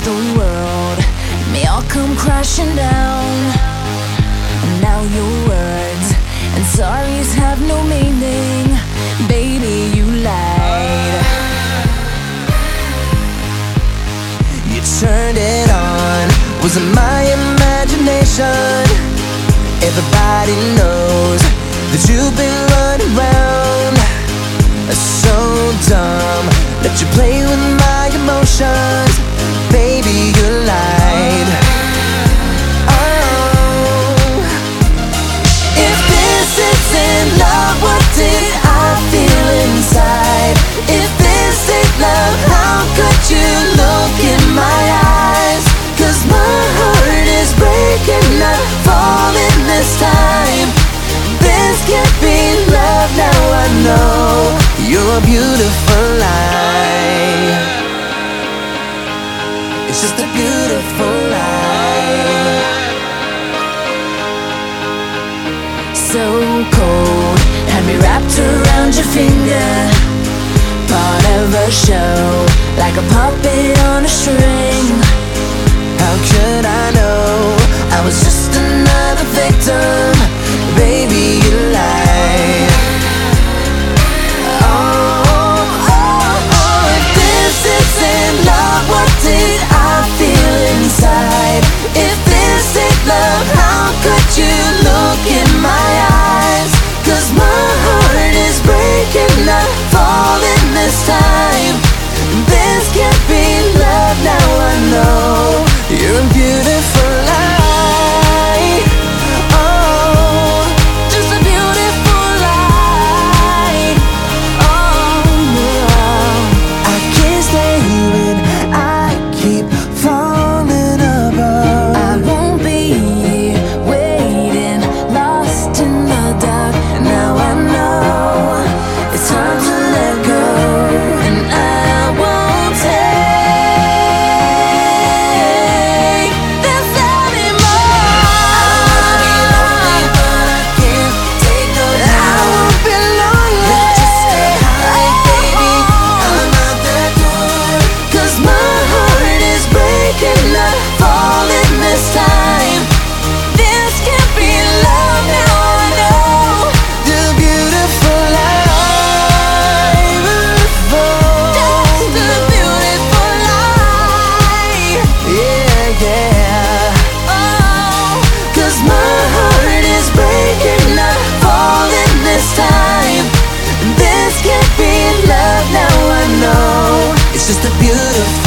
the world may all come crashing down. And now your words and sorries have no meaning. Baby, you lied. You turned it on. Was it my imagination? Everybody knows that you've been running around. So dumb, let you play with my emotions. Baby, you lied. Oh, if this isn't love, what did I feel inside? If this ain't love, how could you look in my eyes? 'Cause my heart is breaking, not falling this time. This can't be love, now I know. You're a beautiful lie. It's just a beautiful lie. So cold, had me wrapped around your finger. Part of a show, like a puppet on a string. How could I know I was just another victim? Baby, you lied. What did I feel inside? If this ain't love, how could you look in my eyes? 'Cause my heart is breaking, not falling this time. This can't be love, now I know. You're a beautiful lie. Oh, just a beautiful lie. Oh, I can't stay with just a beautiful